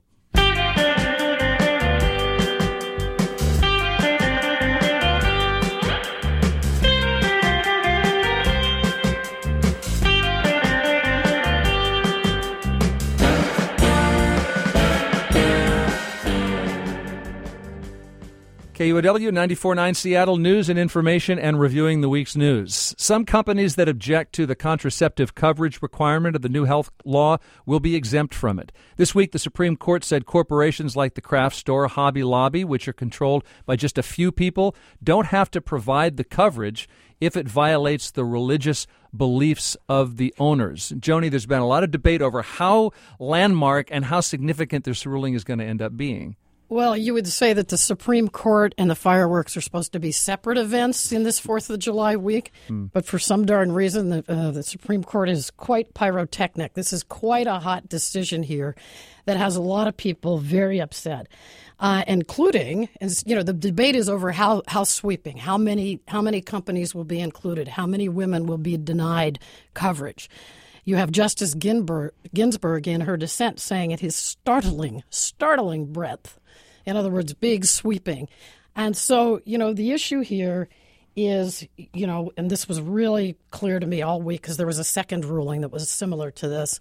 K U O W ninety-four point nine Seattle News and Information and reviewing the week's news. Some companies that object to the contraceptive coverage requirement of the new health law will be exempt from it. This week, the Supreme Court said corporations like the craft store Hobby Lobby, which are controlled by just a few people, don't have to provide the coverage if it violates the religious beliefs of the owners. Joni, there's been a lot of debate over how landmark and how significant this ruling is going to end up being. Well, you would say that the Supreme Court and the fireworks are supposed to be separate events in this fourth of July week, mm. but for some darn reason, the, uh, the Supreme Court is quite pyrotechnic. This is quite a hot decision here that has a lot of people very upset, uh, including, you know, the debate is over how, how sweeping, how many how many companies will be included, how many women will be denied coverage. You have Justice Ginsburg, Ginsburg in her dissent saying it is startling, startling breadth. In other words, big, sweeping. And so, you know, the issue here is, you know, and this was really clear to me all week because there was a second ruling that was similar to this.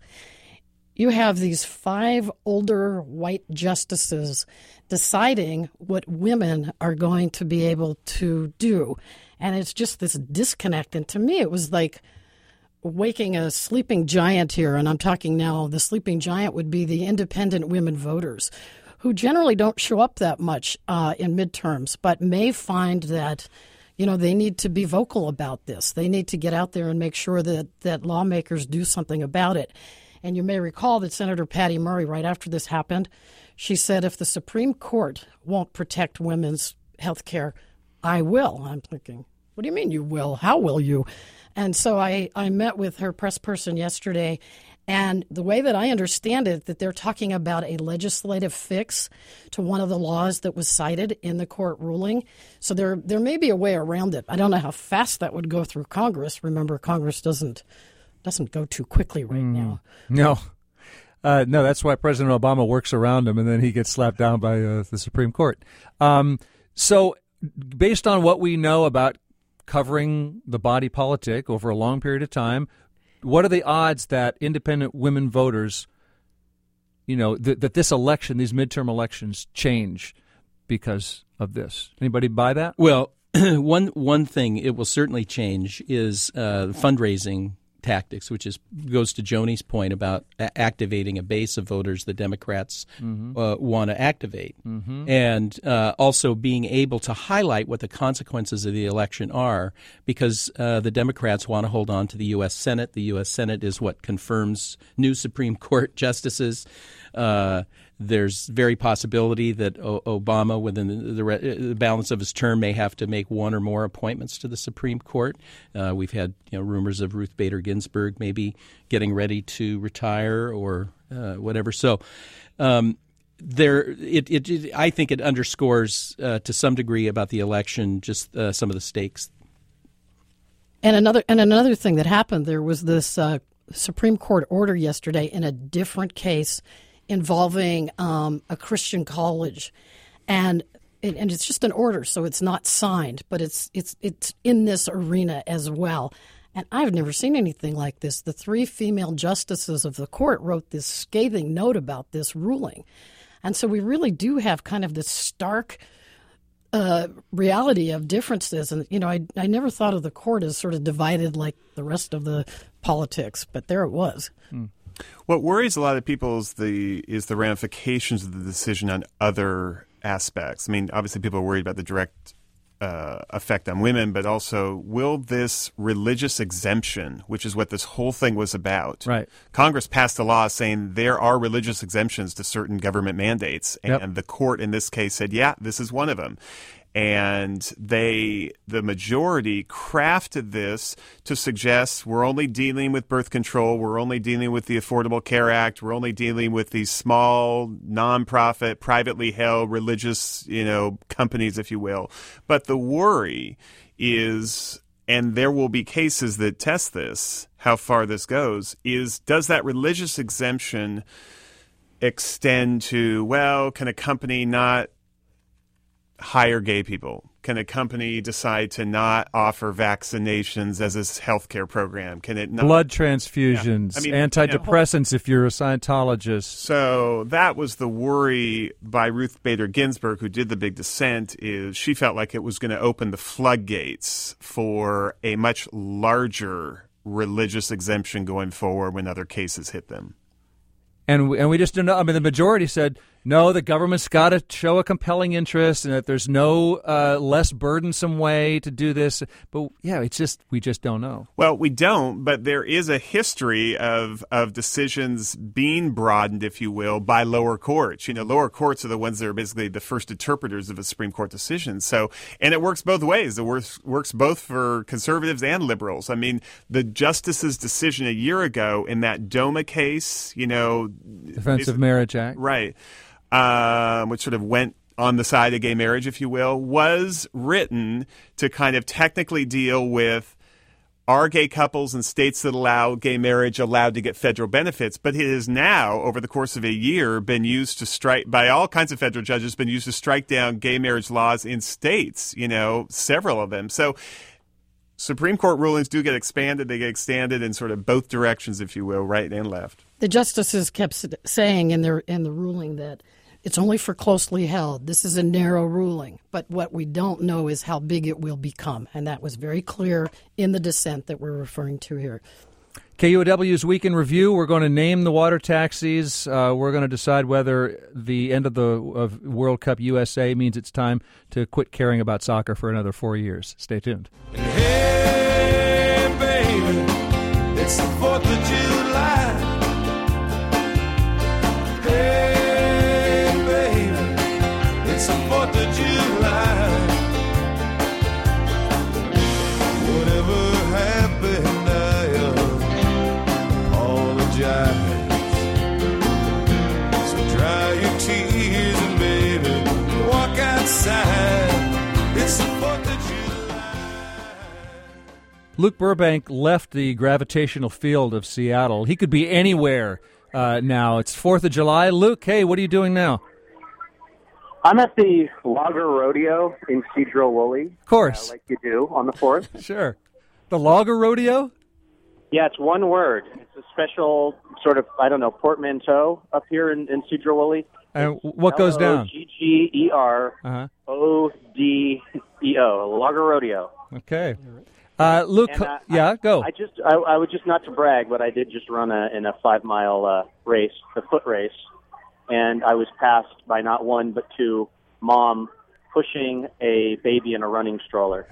You have these five older white justices deciding what women are going to be able to do. And it's just this disconnect. And to me, it was like waking a sleeping giant here. And I'm talking now, the sleeping giant would be the independent women voters, who generally don't show up that much uh, in midterms, but may find that, you know, they need to be vocal about this. They need to get out there and make sure that, that lawmakers do something about it. And you may recall that Senator Patty Murray, right after this happened, she said, if the Supreme Court won't protect women's health care, I will. I'm thinking, what do you mean you will? How will you? And so I, I met with her press person yesterday. And the way that I understand it, that they're talking about a legislative fix to one of the laws that was cited in the court ruling. So there there may be a way around it. I don't know how fast that would go through Congress. Remember, Congress doesn't doesn't go too quickly right mm. now. No. Uh, no, that's why President Obama works around him, and then he gets slapped down by uh, the Supreme Court. Um, so based on what we know about covering the body politic over a long period of time, what are the odds that independent women voters, you know, th- that this election, these midterm elections, change because of this? Anybody buy that? Well, one one thing it will certainly change is uh, fundraising tactics, which is goes to Joni's point about a- activating a base of voters the Democrats mm-hmm. uh, want to activate, mm-hmm. and uh, also being able to highlight what the consequences of the election are, because uh, the Democrats want to hold on to the U S Senate. The U S Senate is what confirms new Supreme Court justices. Uh, there's very possibility that o- Obama, within the, the, re- the balance of his term, may have to make one or more appointments to the Supreme Court. Uh, we've had you know, rumors of Ruth Bader Ginsburg maybe getting ready to retire or uh, whatever. So um, there, it, it, it, I think it underscores uh, to some degree about the election just uh, some of the stakes. And another and another thing that happened, there was this uh, Supreme Court order yesterday in a different case involving um, a Christian college, and it, and it's just an order, so it's not signed, but it's it's it's in this arena as well. And I've never seen anything like this. The three female justices of the court wrote this scathing note about this ruling. And so we really do have kind of this stark uh, reality of differences. And, you know, I, I never thought of the court as sort of divided like the rest of the politics, but there it was. Hmm. What worries a lot of people is the, is the ramifications of the decision on other aspects. I mean, obviously people are worried about the direct Uh, effect on women, but also will this religious exemption, which is what this whole thing was about. Right. Congress passed a law saying there are religious exemptions to certain government mandates, and Yep. the court in this case said, yeah, this is one of them. And they, the majority, crafted this to suggest we're only dealing with birth control, we're only dealing with the Affordable Care Act, we're only dealing with these small, nonprofit, privately held religious, you know, companies, if you will. But the worry is, and there will be cases that test this, how far this goes, is does that religious exemption extend to, well, can a company not hire gay people? Can a company decide to not offer vaccinations as a healthcare program? Can it not? Blood transfusions, Yeah. I mean, antidepressants if you're a Scientologist. So that was the worry by Ruth Bader Ginsburg, who did the big dissent, is she felt like it was going to open the floodgates for a much larger religious exemption going forward when other cases hit them. And we, and we just don't know. I mean, the majority said, no, the government's got to show a compelling interest and that there's no uh, less burdensome way to do this. But, yeah, it's just we just don't know. Well, we don't, but there is a history of of decisions being broadened, if you will, by lower courts. You know, lower courts are the ones that are basically the first interpreters of a Supreme Court decision. So, and it works both ways. It works, works both for conservatives and liberals. I mean, the justice's decision a year ago in that DOMA case, you know. Defense of Marriage Act. Right. Um, which sort of went on the side of gay marriage, if you will, was written to kind of technically deal with are gay couples in states that allow gay marriage allowed to get federal benefits. But it has now, over the course of a year, been used to strike, by all kinds of federal judges, been used to strike down gay marriage laws in states, you know, several of them. So Supreme Court rulings do get expanded. They get extended in sort of both directions, if you will, right and left. The justices kept saying in their in the ruling that it's only for closely held. This is a narrow ruling. But what we don't know is how big it will become. And that was very clear in the dissent that we're referring to here. K U O W's Week in Review. We're going to name the water taxis. Uh, we're going to decide whether the end of the of World Cup U S A means it's time to quit caring about soccer for another four years. Stay tuned. Hey, baby, it's the fourth of July. Hey, baby, it's the fourth of July. Whatever happened, I apologize. So dry your tears and baby, walk outside. It's the fourth of July. Luke Burbank left the gravitational field of Seattle. He could be anywhere uh, now. It's fourth of July. Luke, hey, what are you doing now? I'm at the Logger Rodeo in Sedro-Woolley. Of course. Uh, like you do on the fourth. Sure. The Logger Rodeo? Yeah, it's one word. It's a special sort of, I don't know, portmanteau up here in, in Sedro-Woolley. And what goes down? L O G G E R O D E O, Logger Rodeo. Okay. Uh, Luke, And, uh, yeah, I, go. I just, I, I would just not to brag, but I did just run a in a five mile uh, race, the foot race, and I was passed by not one but two mom pushing a baby in a running stroller.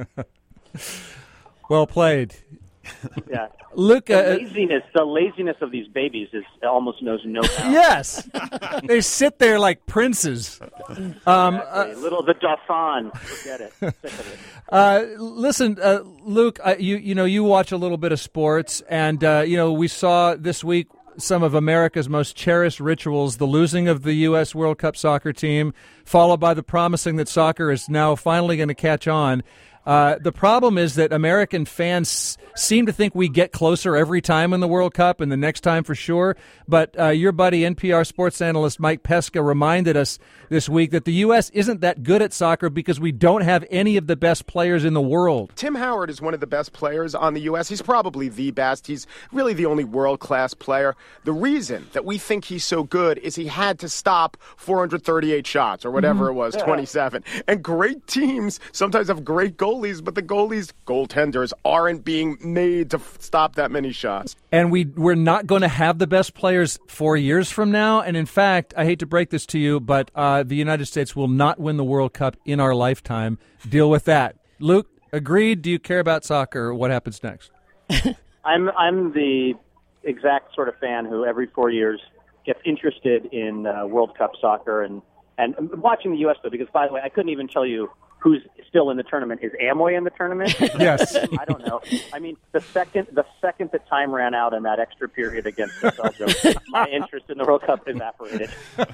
Well played. Yeah, Luke, the uh, laziness, the laziness of these babies is almost knows no bounds. Yes, they sit there like princes. Um, Exactly. Little the Dauphin, forget it. Sick of it. Uh, listen, uh, Luke, uh, you you know you watch a little bit of sports, and uh, you know we saw this week some of America's most cherished rituals, the losing of the U S World Cup soccer team, followed by the promising that soccer is now finally going to catch on. Uh, the problem is that American fans seem to think we get closer every time in the World Cup, and the next time for sure. But uh, your buddy, N P R sports analyst Mike Pesca, reminded us this week that the U S isn't that good at soccer because we don't have any of the best players in the world. Tim Howard is one of the best players on the U S. He's probably the best. He's really the only world-class player. The reason that we think he's so good is he had to stop four hundred thirty-eight shots, or whatever mm-hmm. it was, yeah. twenty-seven. And great teams sometimes have great goals. But the goalies, goaltenders, aren't being made to f- stop that many shots. And we, we're not going to have the best players four years from now. And in fact, I hate to break this to you, but uh, the United States will not win the World Cup in our lifetime. Deal with that. Luke, agreed? Do you care about soccer? What happens next? I'm I'm the exact sort of fan who every four years gets interested in uh, World Cup soccer and, and watching the U S, though, because, by the way, I couldn't even tell you who's still in the tournament. Is Amway in the tournament? Yes. I don't know. I mean, the second the second that time ran out in that extra period against Belgium, my interest in the World Cup evaporated.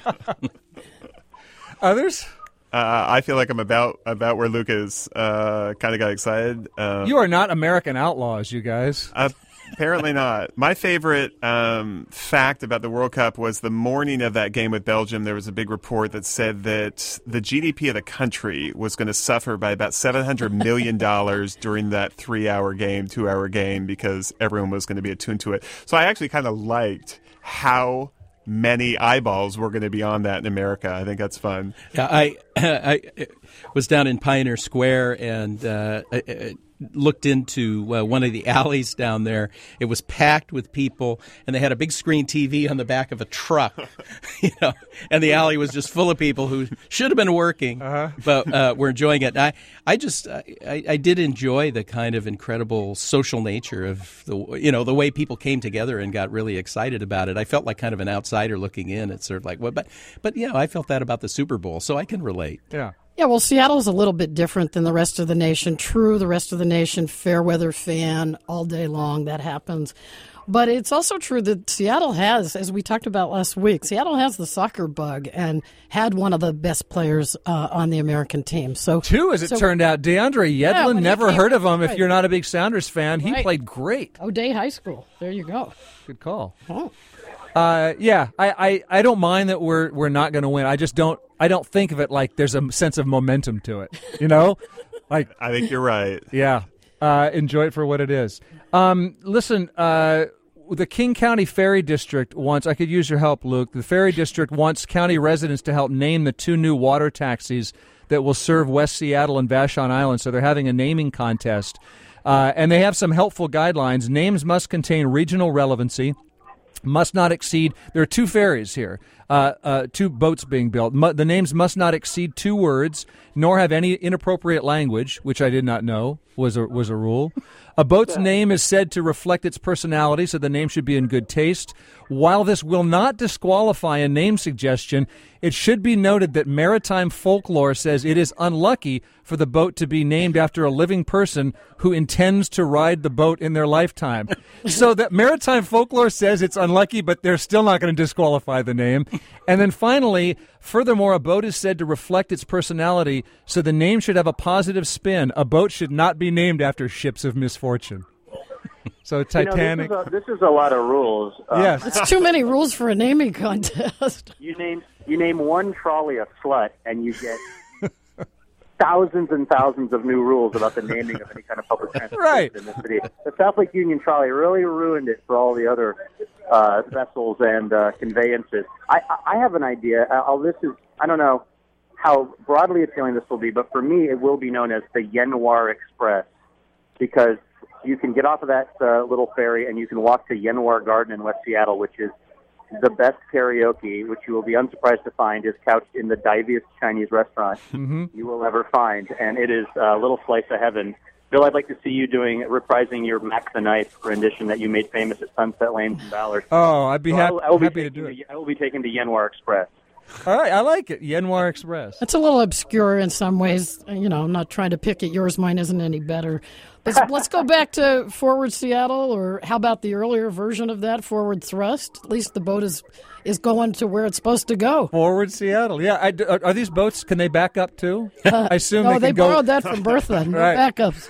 Others? Uh, I feel like I'm about about where Luke is. Uh, kind of got excited. Uh, you are not American outlaws, you guys. Uh, Apparently not. My favorite um, fact about the World Cup was the morning of that game with Belgium, there was a big report that said that the G D P of the country was going to suffer by about seven hundred million dollars during that three-hour game, two-hour game, because everyone was going to be attuned to it. So I actually kind of liked how many eyeballs were going to be on that in America. I think that's fun. Yeah, I, I was down in Pioneer Square and uh, I, looked into uh, one of the alleys down there. It was packed with people, and they had a big screen T V on the back of a truck, you know, and the alley was just full of people who should have been working, uh-huh. but uh, were enjoying it. And I, I just, I, I did enjoy the kind of incredible social nature of the, you know, the way people came together and got really excited about it. I felt like kind of an outsider looking in. It's sort of like, well, but, but yeah, I felt that about the Super Bowl, so I can relate. Yeah. Yeah, well, Seattle's a little bit different than the rest of the nation. True, the rest of the nation, fair weather fan all day long. That happens. But it's also true that Seattle has, as we talked about last week, Seattle has the soccer bug and had one of the best players uh, on the American team. So Two, as it so, turned out. DeAndre Yedlin, yeah, never came, heard of him right. if you're not a big Sounders fan. He right. played great. O'Day High School. There you go. Good call. Oh. Uh, yeah, I, I, I don't mind that we're we're not going to win. I just don't I don't think of it like there's a sense of momentum to it. You know, like I think you're right. Yeah, uh, enjoy it for what it is. Um, listen, uh, the King County Ferry District wants. I could use your help, Luke. The Ferry District wants county residents to help name the two new water taxis that will serve West Seattle and Vashon Island. So they're having a naming contest, uh, and they have some helpful guidelines. Names must contain regional relevancy. Must not exceed, there are two ferries here, uh, uh, two boats being built. Mu- the names must not exceed two words, nor have any inappropriate language, which I did not know was a, was a rule. A boat's name is said to reflect its personality, so the name should be in good taste. While this will not disqualify a name suggestion, it should be noted that maritime folklore says it is unlucky for the boat to be named after a living person who intends to ride the boat in their lifetime. So that maritime folklore says it's unlucky, but they're still not going to disqualify the name. And then finally, furthermore, a boat is said to reflect its personality, so the name should have a positive spin. A boat should not be named after ships of misfortune. So Titanic. You know, this, is a, this is a lot of rules. Um, yes, it's too many rules for a naming contest. You name you name one trolley a slut, and you get thousands and thousands of new rules about the naming of any kind of public transportation right. in the city. The South Lake Union Trolley really ruined it for all the other uh, vessels and uh, conveyances. I, I have an idea. Uh, this is I don't know how broadly appealing this will be, but for me, it will be known as the Yenwar Express, because you can get off of that uh, little ferry and you can walk to Yenwar Garden in West Seattle, which is the best karaoke, which you will be unsurprised to find is couched in the diviest Chinese restaurant mm-hmm. you will ever find, and it is a little slice of heaven. Bill, I'd like to see you doing reprising your Mac the Knife rendition that you made famous at Sunset Lanes in Ballard. Oh, I'd be so hap- I will, I will happy be to do it. To, I will be taken to Yenwar Express. All right, I like it. Yenwar Express. It's a little obscure in some ways. You know, I'm not trying to pick at yours. Mine isn't any better. But let's go back to Forward Seattle, or how about the earlier version of that, Forward Thrust? At least the boat is is going to where it's supposed to go. Forward Seattle. Yeah. I, are, are these boats, can they back up too? Uh, I assume no, they can they go. borrowed that from Bertha. No Right. backups.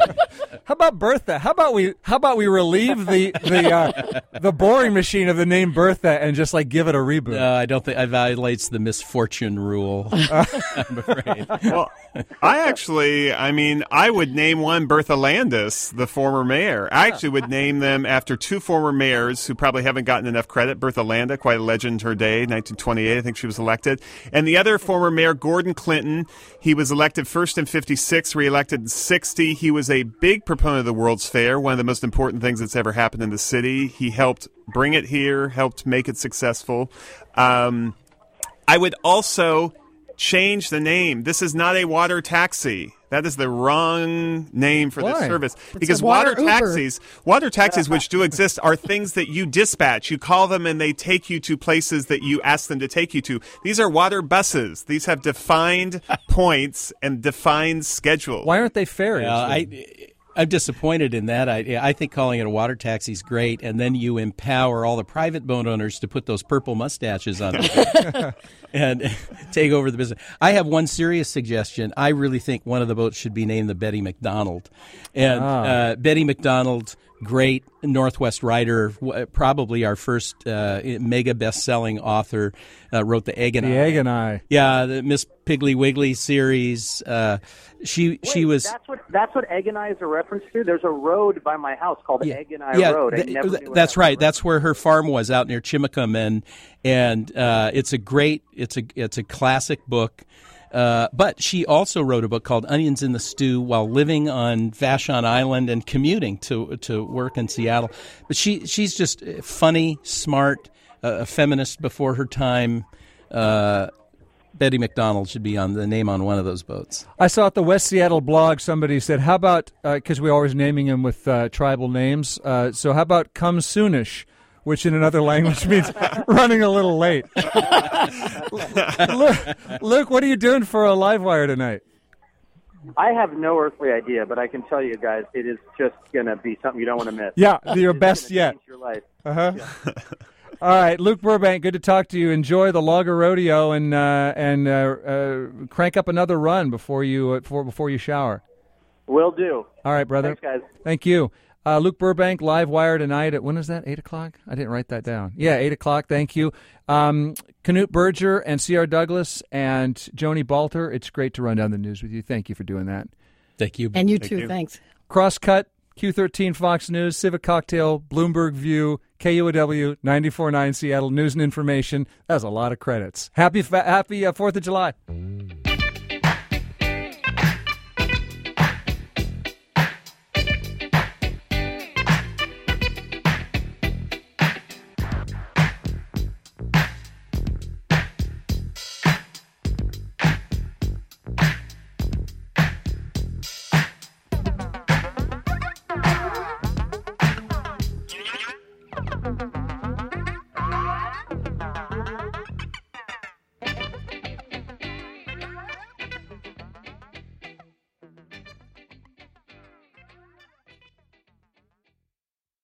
How about Bertha? How about we how about we relieve the the uh, the boring machine of the name Bertha and just like give it a reboot? No, I don't think it violates the misfortune rule. I'm afraid. Well, I actually, I mean, I would name one Bertha Landis, the former mayor. I actually would name them after two former mayors who probably haven't gotten enough credit. Bertha Landa, quite a legend her day, nineteen twenty-eight, I think she was elected. And the other former mayor, Gordon Clinton, he was elected first in fifty-six, reelected in sixty. He was a big proponent of the World's Fair, one of the most important things that's ever happened in the city. He helped bring it here, helped make it successful. Um, I would also change the name. This is not a water taxi. That is the wrong name for Why? this service. It's Because a water water Uber. taxis, water taxis which do exist are things that you dispatch. You call them and they take you to places that you ask them to take you to. These are water buses. These have defined points and defined schedules. Why aren't they ferries? Yeah, I, I'm disappointed in that. I, I think calling it a water taxi is great, and then you empower all the private boat owners to put those purple mustaches on them and take over the business. I have one serious suggestion. I really think one of the boats should be named the Betty McDonald. And Ah. uh, Betty McDonald, great Northwest writer, w- probably our first uh, mega best-selling author, uh, wrote The Egg and The I. Egg and I. Yeah, the Miss Piggly Wiggly series. Uh, she Wait, she was. That's what that's what Egg and I is a reference to. There's a road by my house called Egg and I yeah, Road. I th- never th- knew what that's that right. That's where her farm was, out near Chimicum, and and uh, it's a great, it's a it's a classic book. Uh, but she also wrote a book called Onions in the Stew while living on Vashon Island and commuting to to work in Seattle. But she she's just funny, smart, uh, a feminist before her time. Uh, Betty McDonald should be on the name on one of those boats. I saw at the West Seattle blog somebody said, how about, because uh, we're always naming them with uh, tribal names, uh, so how about come soonish, which in another language means running a little late. Luke, Luke, what are you doing for a Live Wire tonight? I have no earthly idea, but I can tell you guys, it is just going to be something you don't want to miss. Yeah, your It's best gonna yet. change your life. Uh-huh. Yeah. All right, Luke Burbank, good to talk to you. Enjoy the Logger Rodeo and uh, and uh, uh, crank up another run before you uh, before before you shower. Will do. All right, brother. Thanks, guys. Thank you. Uh, Luke Burbank, Live Wire tonight at, when is that, eight o'clock? I didn't write that down. Yeah, eight o'clock, thank you. Um, Knut Berger and C R. Douglas and Joni Balter, it's great to run down the news with you. Thank you for doing that. Thank you. And you Thank too, you. thanks. Crosscut, Q thirteen Fox News, Civic Cocktail, Bloomberg View, K U O W, ninety-four point nine Seattle News and Information. That was a lot of credits. Happy, fa- happy uh, fourth of July.